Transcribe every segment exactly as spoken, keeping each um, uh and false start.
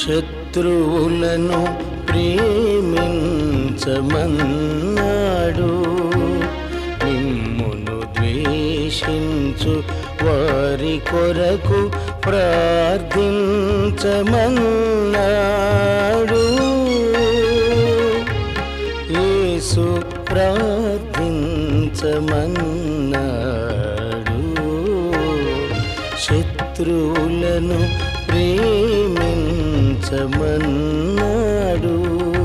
శత్రువులను ప్రేమించమన్నాడు, మిమ్మును ద్వేషించు వారి కొరకు ప్రార్థించమన్నాడు. యేసు ప్రార్థించమన్నాడు, శత్రువులను ప్రేమించమన్నాడు.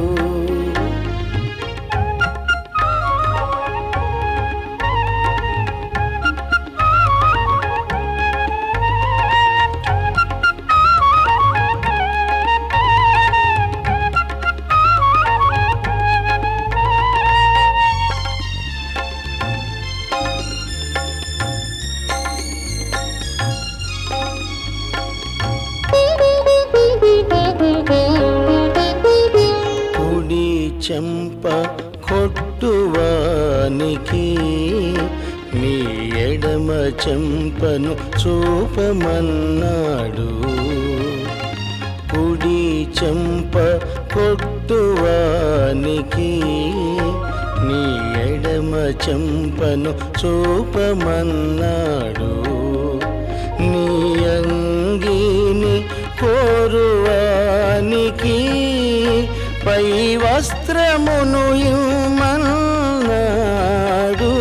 కుడి చెంప కొట్టువానికి నీ ఎడమ చెంపను చూపమన్నాడు. కుడి చెంప కొట్టువానికి నీ ఎడమ చెంపను చూపమన్నాడు. నీ అంగీని కోరువానికి పై వస్త్రమును ఇమ్మన్నాడు.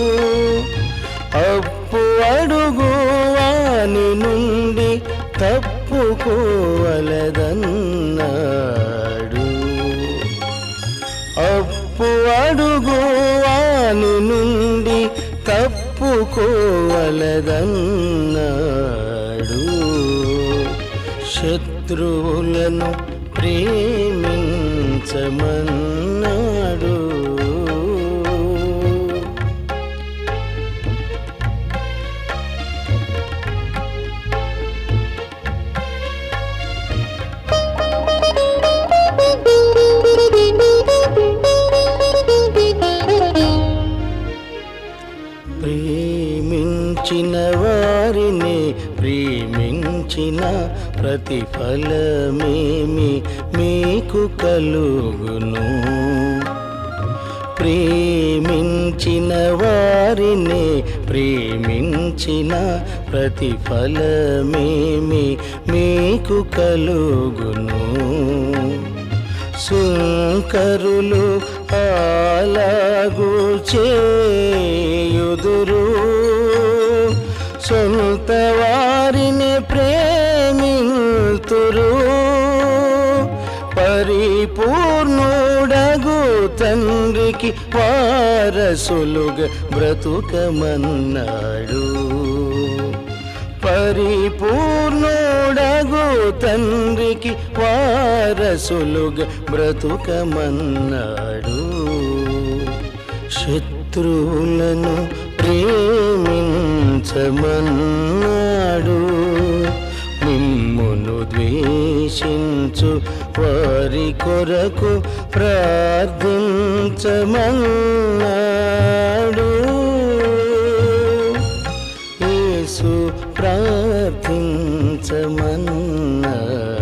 అప్పు అడుగు వాని నుండి తప్పుకోవలదన్నాడు. అప్పు అడుగు వాని నుండి తప్పుకోవలదన్నాడు. శత్రువులను ప్రేమించమన్నాడు. ప్రేమించిన వారిని ప్రేమించిన ప్రతిఫలమేమి మీకు కలుగును? ప్రేమించిన వారిని ప్రేమించిన ప్రతిఫలమేమి మీకు కలుగును? సుంకరులు అలాగు చేయుదురు, సొంత వారిని ప్రేమింతురు. పరిపూర్ణుడగు తండ్రికి వారసులుగా బ్రతుకమన్నాడు. పరిపూర్ణుడగు తండ్రికి వారసులుగా బ్రతుకమన్నాడు. శత్రువులను ప్రేమించమన్నాడు, మిమ్మును ద్వేషించు వారి కొరకు ప్రార్థించమన్నాడు. యేసు ప్రార్థించమన్నాడు.